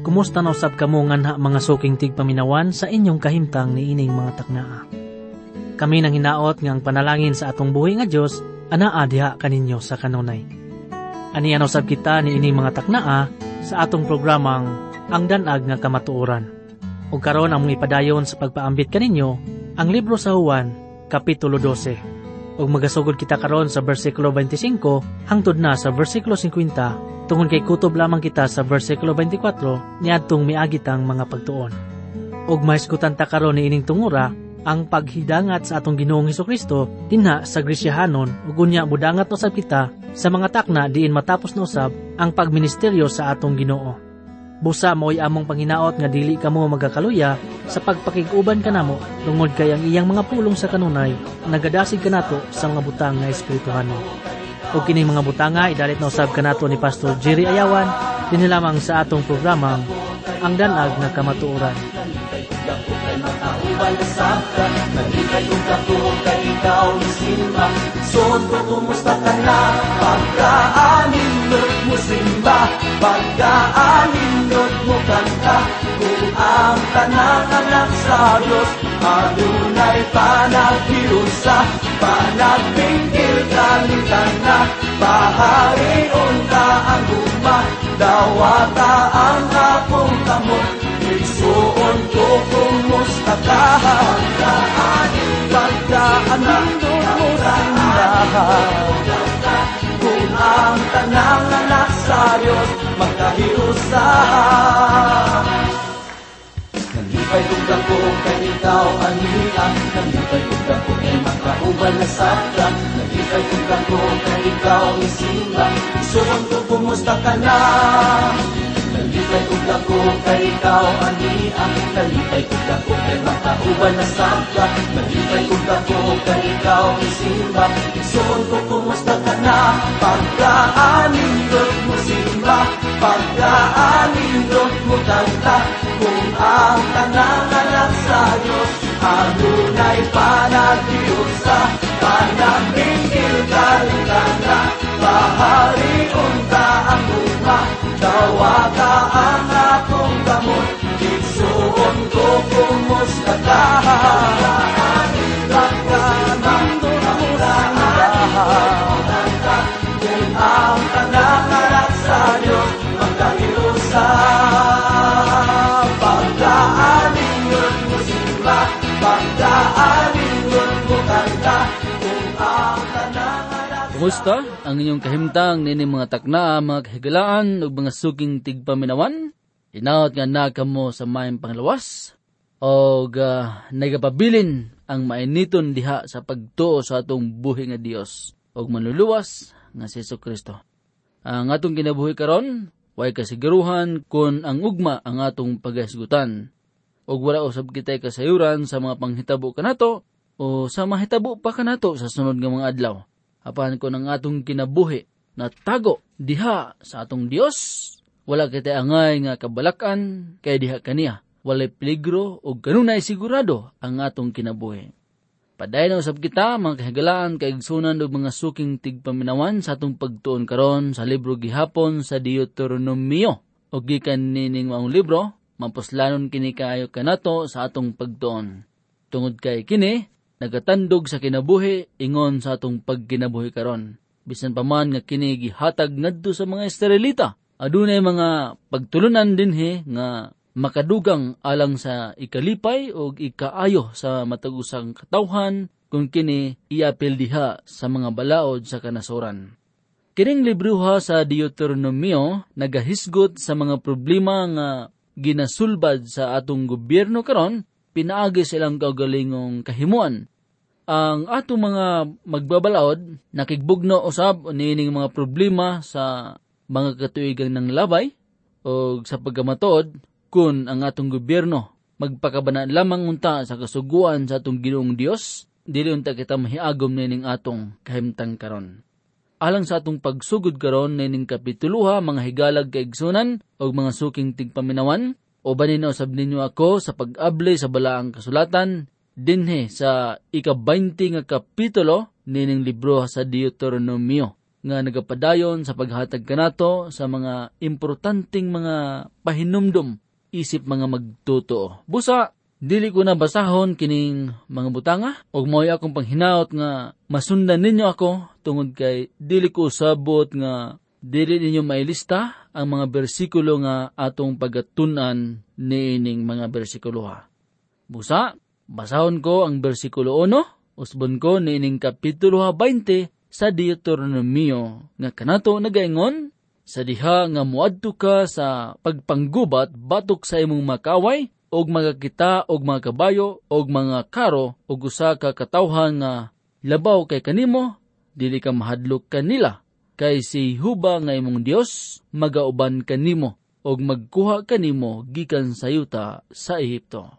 Kumusta na usab kamo nga mga suking tigpaminawan sa inyong kahimtang ni ining mga taknaa? Kami nang hinaot nga ang panalangin sa atong buhi nga Dios anaa diha kaninyo sa kanunay. Ani usab kita ni ining mga taknaa sa atong programang Ang Danag nga Kamatuoran. Ug karon ang ipadayon sa pagpaambit kaninyo ang libro sa Juan, kapitulo 12. Ug magasugod kita karon sa bersikulo 25 hangtod na sa bersikulo 50. Tungod kay kutob lamang kita sa bersikulo 24 niadtong miagitang mga pagtuon. Ug mahisgutan ta karon ni ining tungura ang paghidangat sa atong Ginoong Hesukristo dinha sa Grisyahanon ug unya mudangat usab kita sa mga takna diin matapos na usab ang pagministeryo sa atong Ginoo. Busa mo'y among panghinaot nga dili kamo magakaluya sa pagpakig-uban kanamo tungod kay ang iyang mga pulong sa kanunay nagadasig kanato sa mga butang nga espirituhano. O kining mga butanga idalit na usab kanato ni Pastor Jerry Ayawan dinhi lamang sa atong programang Ang Danag nga Kamatuoran. Kumusta ka na? Pagkaanindot mo simba, pagkaanindot mo kanta, kung ang tanang anak sa Diyos, adunay panaghiusa, panagpingkil kalitan na, paharion ka ang guma, dawata ang akong kamot, isuon ko kumusta ka? Pagkaanindot mo simba, kung ang tanang anak sa Diyos magkahiusa. Nalipay kong dako kay ikaw anian, nalipay kong dako kay makauban na sabta, nalipay kong dako kay ikaw isimba, isuon ko kumusta ka na? Nalipay kong dako kay ikaw anian, nalipay kong dako kay makauban na sabta, nalipay kong dako kay ikaw isimba, isuon ko kumusta ka na? Pagkaanindot mo simba, pagkaanindot mo kanta, kung ang tanang anak sa Diyos, adunay panaghiusa, panagpingkil kalitan na, paharion ka ang luma, dawata ang akong gamot, isuon ko kumusta ka? Pagkaanindot mo simba, kung ang tanang anak sa Diyos magkahiusa. Pagkaanindot mo simba, pagkaanindot mo kanta, kung ang tanang anak sa Diyos. Kumusta ang inyong kahimtang nini mga takna, mga kahigalaan ug mga suking tigpaminawan? Inaot nga na kamo sa mayang panglawas o nagapabilin ang mainiton diha sa pagtuo sa atong buhi nga Dios ug manluluwas nga si Jesucristo. Ang atong kinabuhi karon way kasiguruhan kun ang ugma ang atong paghisgutan ug wala usab kitay kasayuran sa mga panghitabo kanato o sa mahitabo pa kanato sa sunod nga mga adlaw. Apan kun ang atong kinabuhi natago diha sa atong Dios, wala kitay angay nga kabalakan kay diha kaniya. Walay peligro o kanunay sigurado ang atong kinabuhi. Paday na usab kita mga kahigalaan kaigsunan og mga suking tigpaminawan sa atong pagtuon karon sa libro gihapon sa Deuteronomio. O gikan nining maong libro, mapuslanon kini kaayo kanato sa atong pagtuon. Tungod kay kini, nagatandog sa kinabuhi ingon sa atong pagkinabuhi karon. Bisan pa man nga kini gihatag ngadto sa mga Israelita, adunay mga pagtulunan dinhi nga makadugang alang sa ikalipay o ikaayo sa matag-usang katawhan kung kini iapil diha sa mga balaod sa kanasoran. Kining libruha sa Deuteronomio nagahisgot sa mga problema nga ginasulbad sa atong gobyerno karon, pinaagi silang kaugalingong kahimuan. Ang atong mga magbabalaod nakigbugno usab nining mga problema sa mga katuigang ng labay o sa pagkamatuod kun ang atong gobyerno magpakabana lamang unta sa kasuguan sa atong Ginoong Dios, dili unta kita mahiagom nining atong kahimtang karon. Alang sa atong pagsugod karon nining kapituluha, mga higalag kaigsunan o mga suking tigpaminawan, o banin na usab ninyo ako sa pag-abli sa balaang kasulatan dinhi sa ika-20 nga kapitulo nining libro sa Deuteronomio. nga nagapadayon sa paghatag kanato sa mga importanteng mga pahinumdum isip mga magtotoo. Busa, dili ko na basahon kining mga butanga og mo'y akong panghinaot nga masundan ninyo ako tungod kay dili ko sabot nga dili ninyo mailista ang mga bersikulo nga atong pagatun-an niining mga bersikulo ha. Busa, basahon ko ang bersikulo 1, usbon ko niining kapitulo 20 sa Deuteronomio nga kanato nagaingon, sa diha nga muadto ka sa pagpanggubat batok sa imong makaway og mga kita og mga kabayo og mga karo og usa ka katawhan nga labaw kay kanimo, dili ka mahadlok kanila. Kay si Huba nga imong Dios magauban kanimo og magkuha kanimo gikan sa yuta sa Ehipto.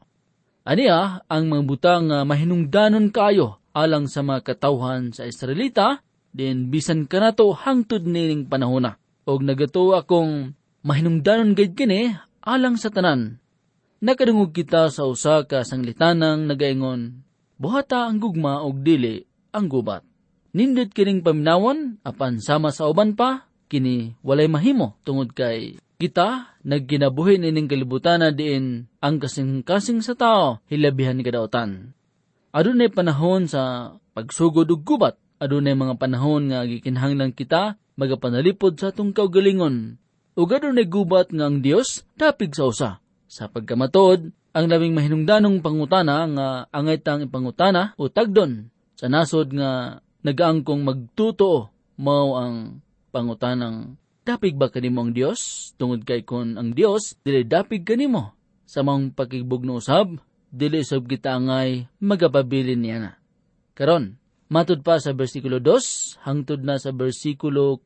Aniya ang mga butang nga mahinungdanon kaayo alang sa mga katawhan sa Israelita, din bisan kanato hangtod nining panahona. Og nagato akong mahinungdanon gayud kini alang sa tanan. Nakadungog kita sa usa ka sanglitanang nagaingon, buhata ang gugma og dili ang gubat. Nindot kining paminawon apan sama sa uban pa kini walay mahimo tungod kay kita nagkinabuhi nining kalibutan na diin ang kasing-kasing sa tao hilabihan ni kadautan. Adunay panahon sa pagsugod og gubat, adunay mga panahon nga gikinahanglan kita magapanalipod sa atong kaugalingon. Ug adunay gubat nga ang Dios dapig sa usa. Sa pagkamatod, ang labing mahinungdanong pangutana nga angay tang ipangutana o tagdon sa nasod nga nagaangkong magtutoo mao ang pangutanang dapig ba kanimo ang Dios? Tungod kay kun ang Dios dili dapig kanimo sa maong pakigibugno usab, dili sab kita angay magapabilin niya na. Karon, matud pa sa bersikulo 2 hangtod na sa bersikulo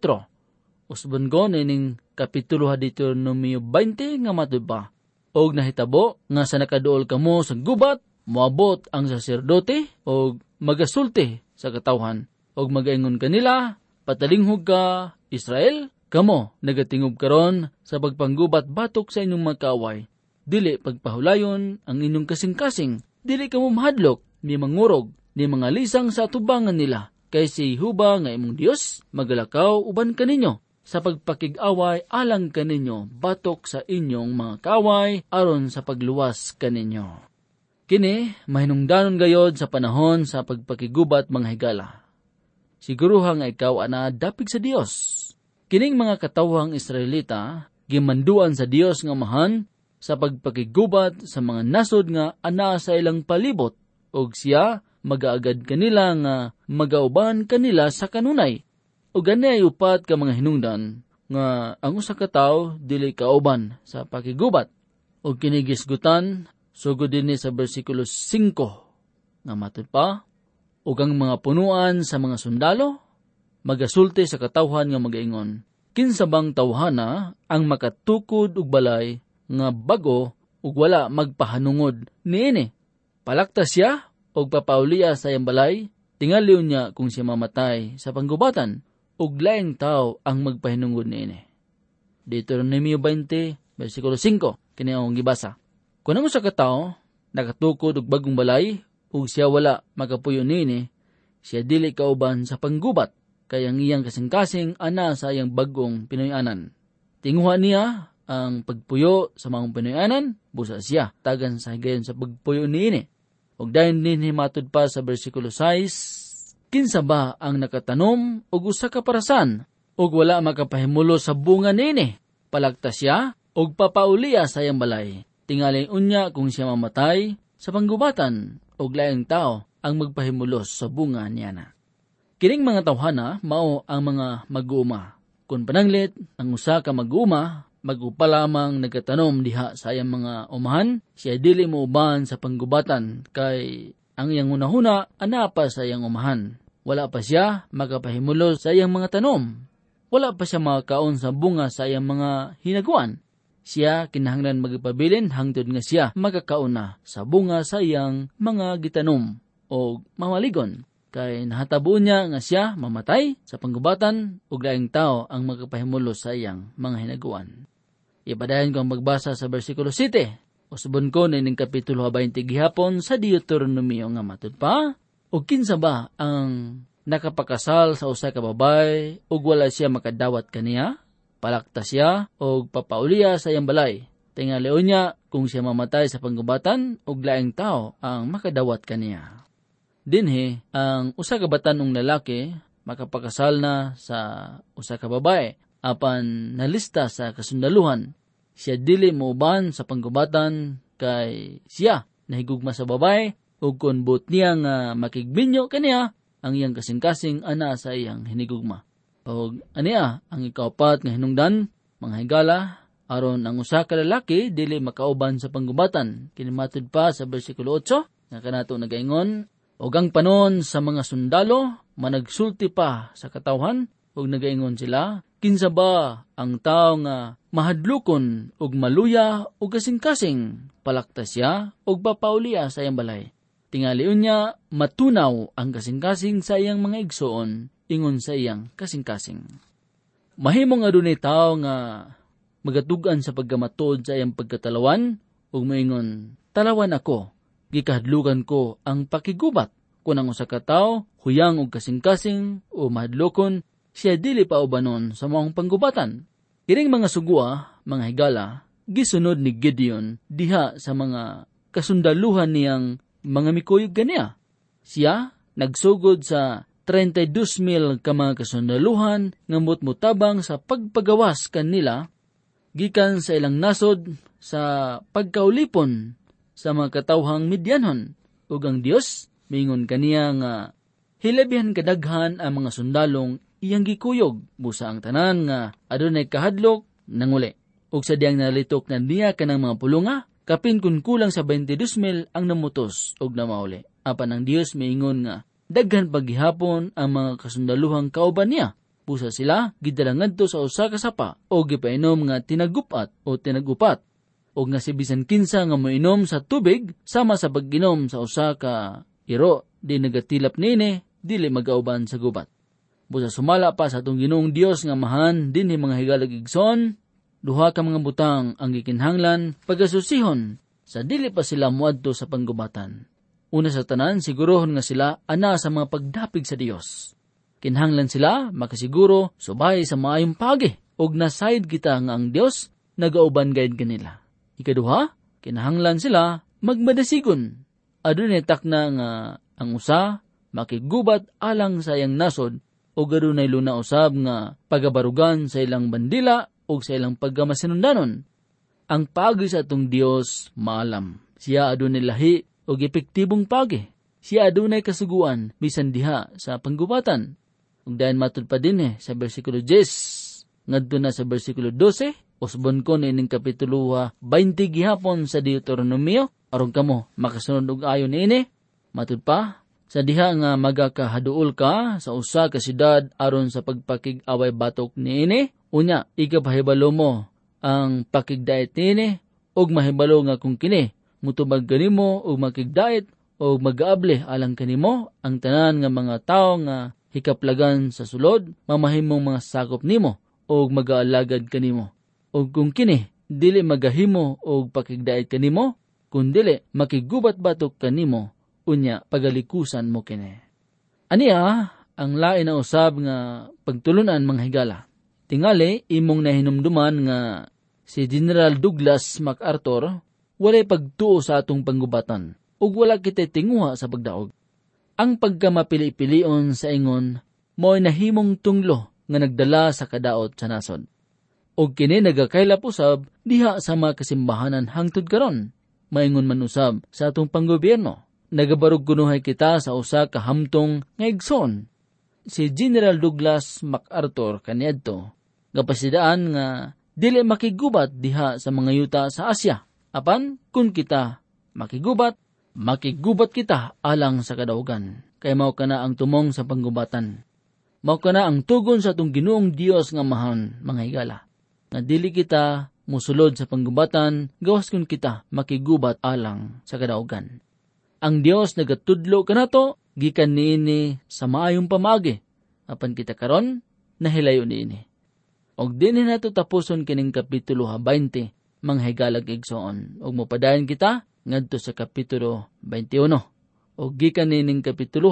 4. Usbon ko nining kapitulo Deuteronomio 20 nga matud pa. Og nahitabo nga sa nakaduol kamo sa gubat, moabot ang saserdote og magasulti sa katawhan. Og magaingon kanila, patalinghog ka, Israel, kamo nagatingob karon sa pagpanggubat batok sa inyong makaway. Dili pagpahulayon ang inyong kasing-kasing, dili kamo mahadlok, ni mangurog, ni mga lisang sa atubangan nila. Kay si Huba nga imong Dios, magalakaw uban kaninyo sa pagpakig-away alang kaninyo batok sa inyong mga kaway aron sa pagluwas kaninyo. Kini mahinungdanon gayod sa panahon sa pagpakigubat mga higala. Siguruha nga ikaw ana dapig sa Dios. Kining mga katawhang Israelita gimanduan sa Dios nga amahan sa pagpakigubat sa mga nasod nga ana sa ilang palibot og siya magaagad kanila nga magauban kanila sa kanunay. O gani ay upat ka mga hinungdan nga ang usa ka tawo dili kauban sa pakigubat. O kinigisgutan sugod dinhi sa bersikulo 5 nga matud pa, ug ang mga punuan sa mga sundalo magasulti sa katawhan nga magaingon, kinsa bang tawhana ang makatukod og balay nga bago ug wala magpahanungod niini? Palaktas siya og papauliya sa iyang balay, tingali niya kung siya mamatay sa panggubatan, ug laing tao ang magpahinungod niini. Deuteronomio 20, versikulo 5, kini ang gibasa. Kung ang usa ka tawo nakatukod og bagong balay, ug siya wala magapuyo niini, siya dili kauban sa panggubat, kay ang iyang kasing-kasing ana sa iyang bagong pinuy-anan. Tinguha niya ang pagpuyo sa mga pinuy-anan, busa siya tagan sa higayon sa pagpuyo niini. Ug dayon dinhi matud pa sa bersikulo 6, kinsa ba ang nakatanom og usa ka parasan ug wala makapahimulo sa bunga niini? Palagtas siya og papauliya sa iyang balay. Tingali unya kung siya mamatay sa panggubatan ug laing tao ang magpahimulos sa bunga niya na. Kining mga tawhana mao ang mga mag-uuma. Kung pananglit ang usa ka mag-uuma, mag-upa lamang nagkatanom diha sa iyang mga umahan, siya dili mo uban sa panggubatan kay ang iyang hunahuna ana pa sa iyang umahan. Wala pa siya makapahimulo sa iyang mga tanom. Wala pa siya makakaon sa bunga sa iyang mga hinaguan. Siya kinahanglan magpabilin hangtod nga siya magkakaon na sa bunga sa iyang mga gitanom o mamaligon. Kay nahatabo niya nga siya mamatay sa panggubatan ug laing tao ang magpahimulo sa iyang mga hinaguan. Ipadayon ko ang magbasa sa versikulo 7. Usbon ko nining kapitulo 20 gihapon sa Deuteronomio nga matud pa. O kinsa ba ang nakapakasal sa usa ka babay ug wala siya makadawat kaniya, palakta siya og papauliya sa iyang balay. Tingali unya kung siya mamatay sa panggubatan ug laing tao ang makadawat kaniya. Dinhi ang usa ka batanong lalaki makapakasal na sa usa ka babae apan nalista sa kasundaluhan. Siya dili muuban sa panggubatan kay siya nahigugma sa babae ug kun buot niya nga makigbinyo kaniya ang iyang kasing-kasing ana sa iyang hinigugma. Og aniya ang ikaapat nga hinungdan, mga higala, aron ang usa ka lalaki dili makauban sa panggubatan. Kini matud pa sa bersikulo 8 nga kanato nagaingon, og ang panon sa mga sundalo managsulti pa sa katawhan ug nagaingon sila, kinsa ba ang tawo nga mahadlukon ug maluya ug kasing-kasing palakta siya ug papauliya sa iyang balay. Tingali unya matunaw ang kasing-kasing sa iyang mga igsoon ingon sa iyang kasing-kasing. Mahimo nga dunay tawo nga magatugan sa pagkamatod sa iyang pagkatalawan ug moingon, talawan ako, gikahadlukan ko ang pakigubat. Kung ang usa ka tawo huyang og kasing-kasing o mahadlokon, siya dili pa ubanon sa maong panggubatan. Kining mga sugua, mga higala, gisunod ni Gideon diha sa mga kasundaluhan niyang mga mikuyog ganiya. Siya nagsugod sa 32,000 ka mga kasundaluhan nga mutabang sa pagpagawas kanila gikan sa ilang nasod sa pagkaulipon sa mga katawhang Midyanhon. Ug ang Dios mingon kaniya nga hilabihan kadaghan ang mga sundalong iyang gikuyog busa ang tanan nga adunay kahadlok nanguli. Ug sa diyang nalitok na niya kanang mga pulunga, kapin kun kulang sa 22,000 ang namutos ug namauli. Apan ang Dios miingon nga daghan paghihapon ang mga kasundaluhang kauban niya. Busa sila gidala ngadto sa usa ka sapa o gipainom nga tinagupat o tinagupat. Og nga si bisan kinsa nga moinom sa tubig sama sa pag-inom sa usa ka iro di nagatilap nini dili magauban sa gubat. Busa sumala pa sa atong Ginoong Dios nga mahan dinhi mga higalag igsoon, duha ka mga butang ang gikinhanglan pagasusihon sa dili pa sila muadto sa panggubatan. Una sa tanan, sigurohon nga sila ana sa mga pagdapig sa Dios. Kinhanglan sila makasiguro subay sa maayong pagi og nasayod kita nga ang Dios nagauban gayud kanila. Ikaduha, kinahanglan sila magmadasigon. Adunay takna nga ang usa makigubat alang sa iyang nasod o adunay luna usab nga pagabarugan sa ilang bandila o sa ilang pagkamasinundanon. Ang pagi sa atong Dios maalam. Siya adunay lahi o epektibong pagi. Siya adunay kasuguan bisan diha sa panggubatan. Ug dayon matud pa din sa bersikulo 10 ngadto na sa bersikulo 12, usbon ko nining kapitulo 20 gihapon sa Deuteronomio aron kamo makasunod og ayon niini. Matud pa sa diha nga magakahaduol ka sa usa ka syudad aron sa pagpakig-away batok niini, unya ikapahibalo mo ang pakigdait niini og mahibalo nga kung kini mutubag kanimo og makigdait og mag-aable alang kanimo ang tanan nga mga tawo nga hikaplagan sa sulod, mamahimong mga sakop nimo og mag-aalagad kanimo. Og kung kini dili magahimo og pakigdait kanimo, kun dili makigubat batok kanimo, unya pagalikusan mo kini. Aniya ang lain na usab nga pagtulunan mga higala. Tingali imong nahinumduman nga si General Douglas MacArthur walay pagtuo sa atong panggubatan ug wala kitay tinguha sa pagdaog. Ang pagkamapili-pilion sa ingon mo'y nahimong tunglo nga nagdala sa kadaot sa nasod. Og kini nagakaylap usab diha sa mga kasimbahanan hangtod karon. Maingon man usab sa atong panggobyerno. Nagabarog kunuhay kita sa usa ka hamtong nga igsoon. Si General Douglas MacArthur kaniadto gapasidaan nga dili makigubat diha sa mga yuta sa Asya. Apan kun kita makigubat kita alang sa kadaugan. Kay mao kana ang tumong sa panggubatan. Mao kana ang tugon sa atong Ginoong Dios nga mahan, mga higala. Nga dili kita musulod sa panggubatan gawas kun kita makigubat alang sa kadaugan. Ang Dios nagatudlo kanato gikan niini sa maayong pamagi. Apan kita karon nahilayo niini. Og dinhi nato tapuson kining kapitulo 20 mga higalag igsoon. Og mopadayon kita ngadto sa kapitulo 21. Og gikan nining kapitulo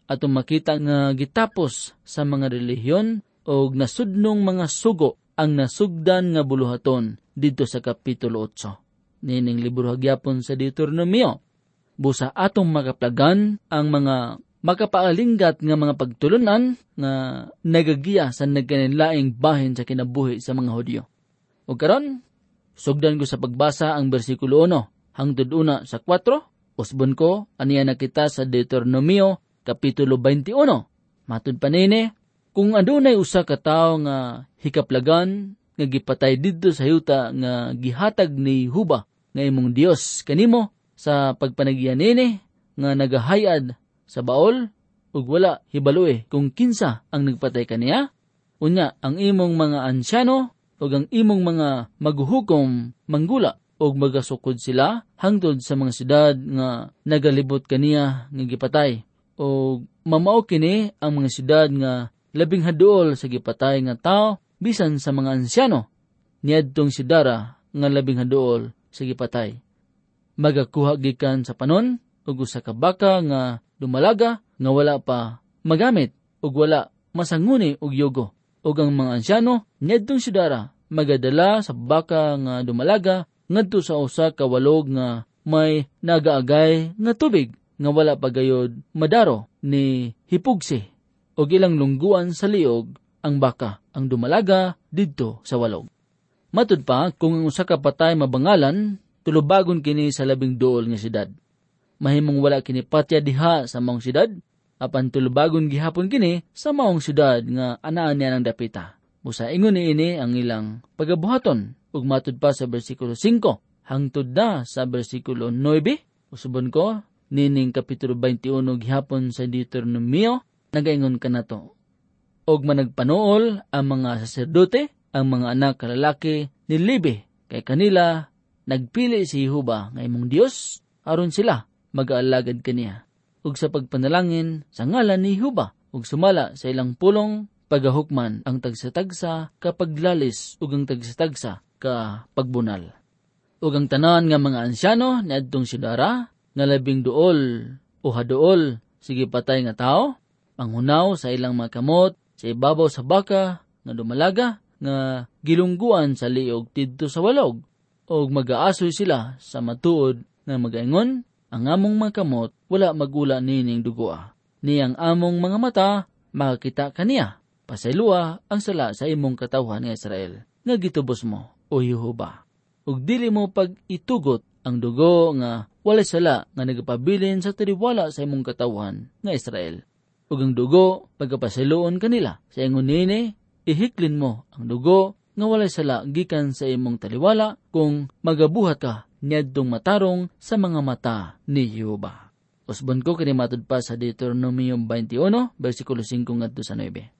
atong makita nga gitapos sa mga relihiyon o nasudnong mga sugo ang nasugdan nga buluhaton dito sa Kapitulo 8. Nining libro hagyapon sa Deuteronomio. Busa atong makaplagan ang mga makapaalinggat nga mga pagtulunan nga nagagiya sa nagkaninlaing bahin sa kinabuhi sa mga Hudyo. O karon, sugdan ko sa pagbasa ang bersikulo 1 hangtod una sa 4. Usbon ko, aniya na kita sa Deuteronomio, Kapitulo 21. Matud panini, kung adunay usa ka tawo nga hikaplagan, nga gipatay didto sa yuta nga gihatag ni Huba, nga imong Dios kanimo, sa pagpanagiyan nini, nga nagahayad sa baol, ug wala hibalo kung kinsa ang nagpatay kaniya, unya ang imong mga ansyano, ug ang imong mga maghuhukom manggula, ug magasukod sila hangtod sa mga syudad nga nagalibot kaniya nga gipatay, ug mamao kini ang mga syudad nga labing haduol sa gipatay nga tao bisan sa mga ansyano, niadtong syudara nga labing haduol sa gipatay. Magakuha gikan sa panon ug usa ka baka nga dumalaga nga wala pa magamit ug wala masanguni og yugo, ug ang mga ansyano niadtong syudara magadala sa baka nga dumalaga ngadto sa usa ka walog nga may nagaagay nga tubig nga wala pagayod madaro ni hipugsi, ug ilang lungguan sa liog ang baka ang dumalaga didto sa walog. Matud pa, kung ang usa ka patay mabangalan, tulubagon kini sa labing duol nga syudad. Mahimong wala kini patya diha sa maong syudad, apan tulubagon gihapon kini sa maong syudad nga anaan niya ng dapita. Busa ingon niini ang ilang pagabuhaton, ug matud pa sa bersikulo 5 hangtod na sa bersikulo 9. Usubon ko, nining Kapitulo 21 gihapon sa Deuteronomio, nagaingon kanato. Og managpanool ang mga saserdote, ang mga anak kalalaki ni Levi, kay kanila nagpili si Jehovah nga imong Dios, aron sila mag-aalagad kaniya. Ug sa pagpanalangin sa ngalan ni Jehovah, ug sumala sa ilang pulong pagahukman ang tagsa-tagsa kapaglalis ug ang tagsa-tagsa ka pagbunal. Ug ang tanan nga mga ansyano niadtong syudara nga labing duol o haduol sige patay nga tao, panghunaw sa ilang mga kamot sa ibabaw sa baka nga dumalaga nga gilungguan sa liog didto sa walog, ug mag-aasoy sila sa matuod nga magaingon, ang among mga kamot wala magula nining dugoa, ni ang among mga mata makakita kaniya. Pasaylua ang sala sa imong katawhan nga Israel nga gitubos mo, o Jehovah. Ug dili mo pag itugot ang dugo nga walay sala nga nagapabilin sa tiriwala sa imong katawhan nga Israel. Ug ang dugo pagkapasayloon kanila sa ingon nini, ihiklin mo ang dugo nga walay sala gikan sa imong taliwala kung magabuhat ka niadtong matarong sa mga mata ni Jehovah. Usbon ko kini matud pa sa Deuteronomio 21 bersikulo 5 ngadto sa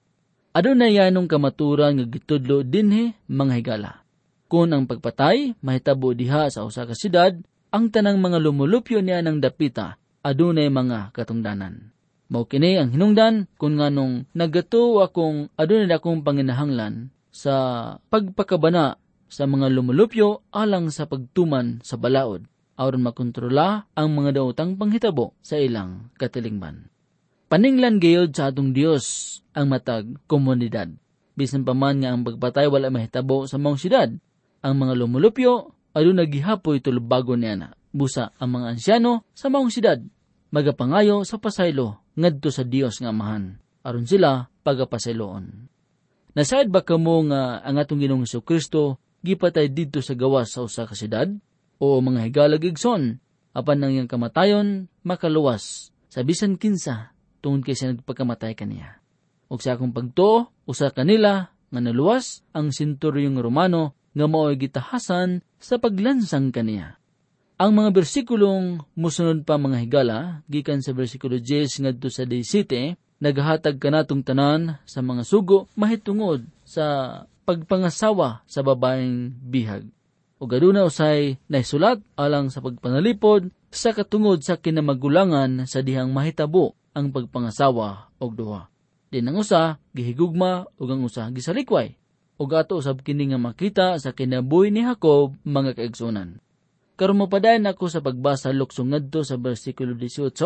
9. Adunay yanong kamaturan nga gitudlo dinhi mga higala. Kung ang pagpatay mahitabo diha sa usa ka syudad, ang tanang mga lumulupyo niya ng dapita adunay mga katungdanan. Mao kini ang hinungdan kung nganong nagato akong adunay akong panginahanglan sa pagpakabana sa mga lumulupyo alang sa pagtuman sa balaod, aron makontrola ang mga daotang panghitabo sa ilang katilingban. Paninglan gayud sa atong Dios ang matag komunidad. Bisan pa man nga ang pagpatay wala mahitabo sa maong syudad, ang mga lumulupyo adunay gihapoy tulubagon niya na. Busa ang mga ansyano sa maong syudad magapangayo sa pasaylo ngadto sa Dios nga Amahan, aron sila pagapasayloon. Nasaad ba kamo nga ang atong Ginoong Jesucristo gipatay didto sa gawas sa usa ka syudad? O mga higalag igsoon, apan nang iyang kamatayon makaluwas sa bisan kinsa tungod kay siya nagpagkamatay kaniya. Ug sa akong pagtuo, usa kanila nga naluwas ang senturyong Romano nga mao'y gitahasan sa paglansang kaniya. Ang mga bersikulong musunod pa mga higala, gikan sa bersikulo 10 ngadto sa 17, naghatag kanatong tanan sa mga sugo mahitungod sa pagpangasawa sa babaeng bihag. Ug aduna usay naisulat alang sa pagpanalipod sa katungod sa kinamagulangan sa dihang mahitabo ang pagpangasawa og duha. Din ang usa gihigugma ug ang usa gisalikway. Ug ato usab kini nga makita sa kinabuhi ni Jacob mga kaigsunan. Karon mopadayon ako sa pagbasa luksong ngadto sa bersikulo 18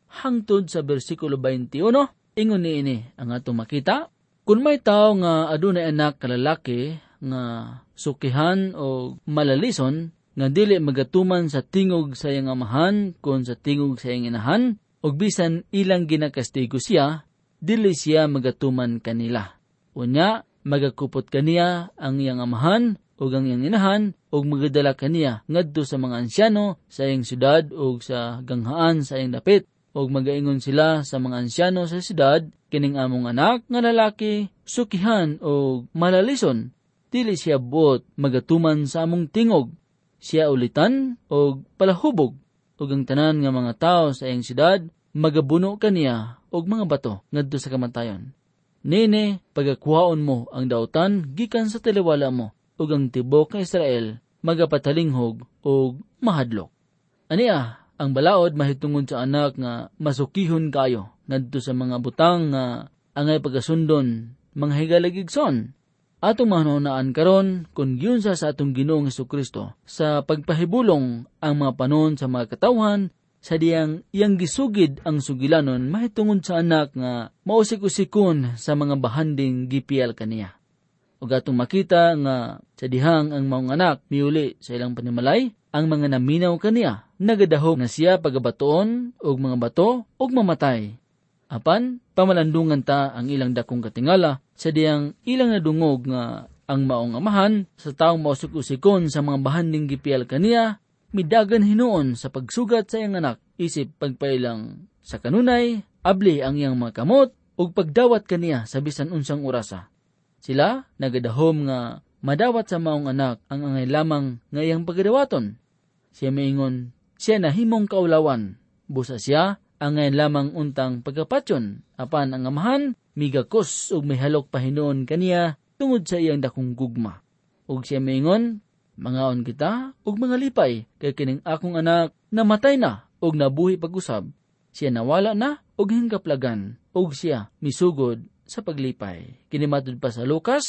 hangtod sa bersikulo 21, ingon niini ang atong makita. Kung may tao nga adunay anak kalalaki nga sukihan o malalison, nga dili magatuman sa tingog sa iyang amahan kun sa tingog sa iyang inahan, og bisan ilang ginakastigo siya, dili siya magatuman kanila. Unya, magakupot kaniya ang iyang amahan ug ang iyang inahan ug magadala kaniya ngadto sa mga ansyano sa iyang syudad ug sa ganghaan sa iyang dapit ug magaingon sila sa mga ansyano sa syudad, kining among anak nga lalaki sukihan ug malalison, dili siya buot magatuman sa among tingog. Siya ulitan ug palahubog ug ang tanan nga mga tao sa iyang syudad magabuno kaniya og mga bato ngadto sa kamatayon. Nini, pagakuhaon mo ang dautan gikan sa taliwala mo, ug ang tibok nga Israel magapatalingog ug mahadlok. Ania, ang balaod mahitungod sa anak nga masukihon kayo ngadto sa mga butang nga angay pagasundon mga higalagigson. Atong mahunaon karon kung giun sa atong Ginoong Hesukristo sa pagpahibulong ang mga panon sa mga katawhan sa diyang iyang gisugid ang sugilanon mahitungod sa anak nga mausik-usikon sa mga bahanding gipial kaniya. Ug atong makita nga sa dihang ang maong anak miuli sa ilang panimalay, ang mga naminaw kaniya nagadahog na siya pagabatoon og mga bato og mamatay. Apan pamalandungan ta ang ilang dakong katingala sa diyang ilang nadungog nga ang maong amahan sa taong mausik-usikon sa mga bahanding gipial kaniya midagan hinuon sa pagsugat sa iyang anak, isip pagpailang sa kanunay, abli ang iyang mga kamot, ug pagdawat kaniya sa bisan unsang orasa. Sila nagadahom nga madawat sa maong anak ang angay lamang nga iyang pagadawaton. Siya maingon, siya na himong kaulawan, busa siya angay lamang untang pagkapatyon, apan ang amahan, migakos ug may halok pahinuon kaniya tungod sa iyang dakong gugma. Ug siya maingon, mangaon kita ug mga lipay kay kining akong anak namatay na ug nabuhi pag-usab. Siya nawala na ug hingkaplagan ug siya misugod sa paglipay. Kini matud pa sa Lucas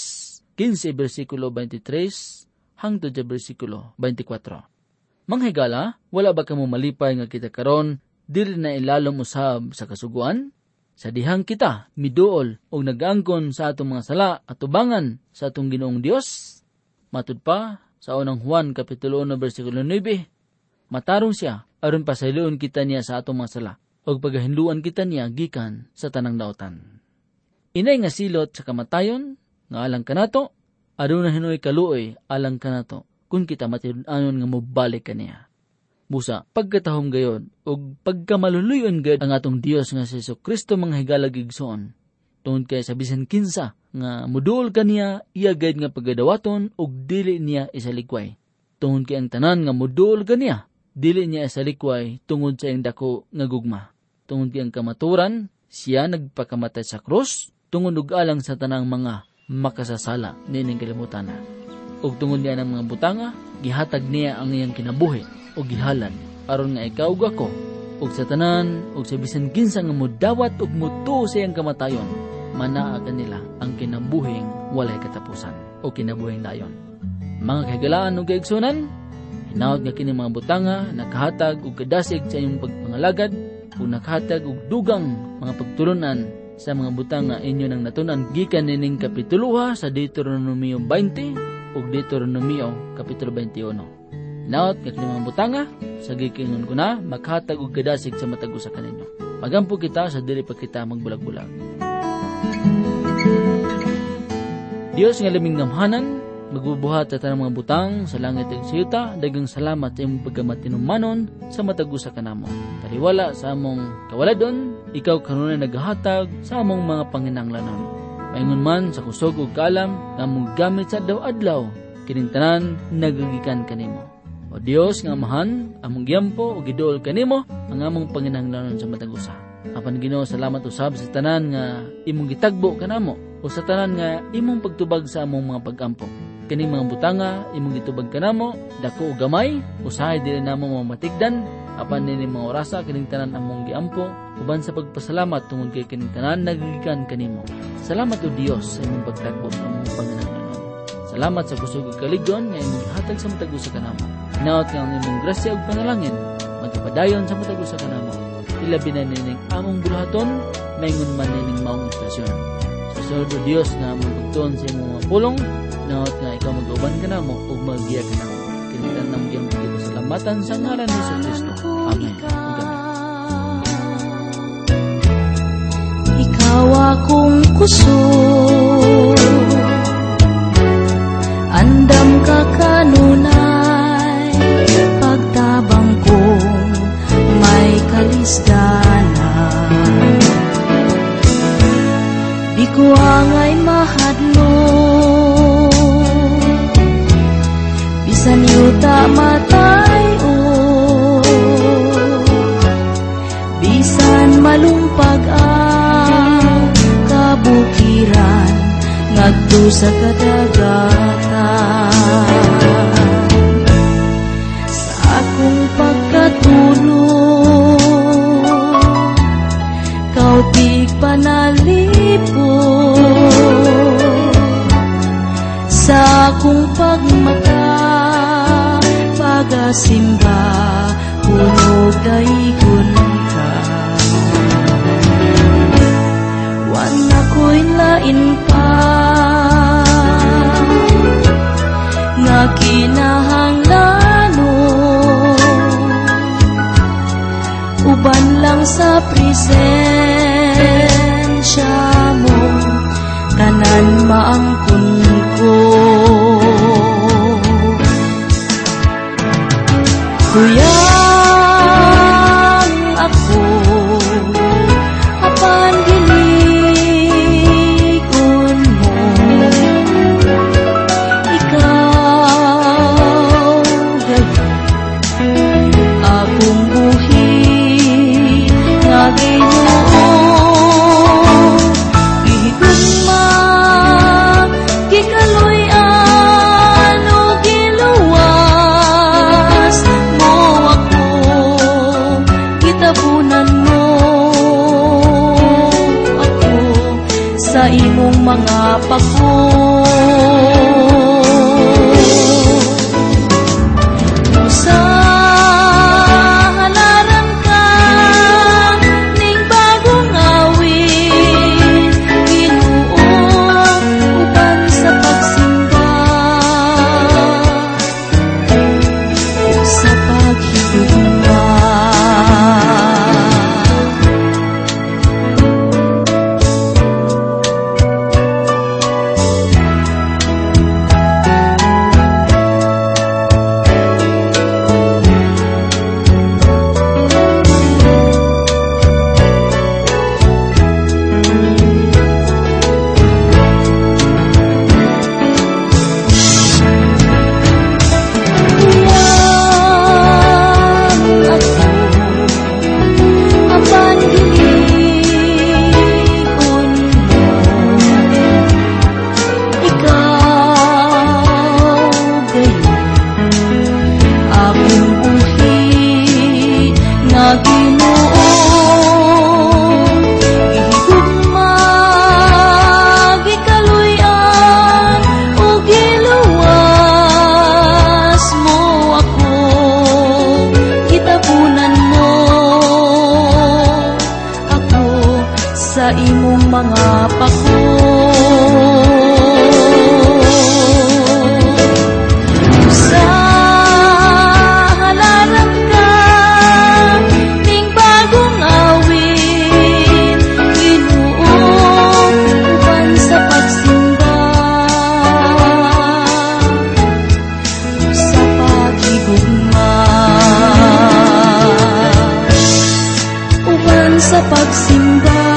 15 bersikulo 23 hangtod sa bersikulo 24. Manghigala, wala ba kamo malipay nga kita karon dili na ilalom usab sa kasuguan? Sa dihang kita miduol ug nag-angkon sa atong mga sala at tubangan sa atong Ginoong Dios. Matud pa sa unang Juan kapitulo 1 bersikulo 9, matarong siya aron pasayloon kita niya sa atong mga sala ug pagahinluan kita niya gikan sa tanang daotan. Inay nga silot sa kamatayon nga alang kanato, aduna hinoy kaluoy alang kanato kun kita matilun-anon nga mobalik kaniya. Busa pagkatahom gayon ug pagkamaluluyon gayud ang atong Dios nga si Jesucristo mga higalagigsoon. Tungod kay sa bisan kinsa nga muduol kaniya iya gayud nga pagadawaton ug dili niya isalikway. Tungod kay ang tanan nga muduol kaniya dili niya isalikway tungod sa iyang dako nga gugma. Tungod kay ang kamaturan siya nagpakamatay sa krus tungod ug alang sa tanang mga makasasala nining kalibutan. Ug tungod niya ng mga butanga gihatag niya ang iyang kinabuhi ug gihalad aron nga ikaw ug ako ug sa tanan ug sa bisan kinsa nga modawat ug mutuo sa iyang kamatayon, manaa kanila ang kinabuhing walay katapusan o kinabuhing dayon. Mga kahigalaan ug kaigsunan, hinaut nga kini mga butanga nakahatag og kadasig sa inyong pagpangalagad ug nakahatag og dugang mga pagtulunan sa mga butanga inyo nang natunan gikan nining kapitulo sa Deuteronomio 20 ug Deuteronomio kapitulo 21. Hinaut nga kini mga butanga sa gikingon ko na makahatag og kadasig sa matag usa kaninyo. Magampo kita sa dili pa kita magbulag-bulag. Dios nga laming gamhanan, magbubuhat sa tanang mga butang sa langit ug siyuta, daghang salamat sa imong pagkamatinumanon sa matag usa kanamo. Taliwala sa among kawaladon, ikaw kanunay naghatag sa among mga panginahanglanon. Maingon man sa kusog ug kaalam nga among gamit sa adlaw-adlaw, kining tanan nagagikan kanimo. O Dios nga amahan, among giyampo o giduol kanimo ang among panginahanglanon sa matag usa. Apan Ginoo, salamat usab sa tanan nga imong gitagbo kanamo o sa tanan nga imong pagtubag sa among mga pag-ampo. Kining mga butanga imong gitubag kanamo, dako o gamay, usahay dili namo mamatigdan, apan nini mga orasa kining tanan among giampo uban sa pagpasalamat tungod kay kining tanan nagagikan kanimo. Salamat o Dios sa imong pagtagbo sa among panginahanglanon. Salamat sa kusog ug kaligyon nga imong hatag sa matag usa kanamo. Hinaut nga ang imong grasya ug panalangin magpadayon sa matag usa kanamo. labi na nining among bulaton, maingon man nining maong inspirasyon. Susunod o Diyos nga magpagtuon sa imong mga pulong, naot nga ikaw mag-uban ka na mo o mag-iya ka na mo. Kinitan na mo yung salamatan sa ngalan ni Jesus Cristo. Amen. Ikaw akong kusog, andam ka kanunay, pagtabang kong may kalisdanan. Di ko angay mahadlok, bisan yuta matayo, bisan malumpag ang kabukiran ngadto sa kadagatan. Sa akong pagkatulog, kautig panalipod, sa akong pagmata, pagasimba, punog daigon ka. Wan ako'y lain pa nga kinahanglanon, uban lang sa presensya mo, tanan maangkon ko. Kuyang ako apan gilikon mo, ikaw gayon akong buhi nga Ginoo. Gihigugma, gikaloy-an o giluwas mo ako, gitabunan mo ako sa imong mga pako. Sa halaran ka ning bagong awit, Ginoo, uban sa pagsimba o sa paghigugma. Sa imong mga pako. Sa halaran ka ning bagong awit, Ginoo, uban sa pagsimba sa paghigugma, uban sa pagsimba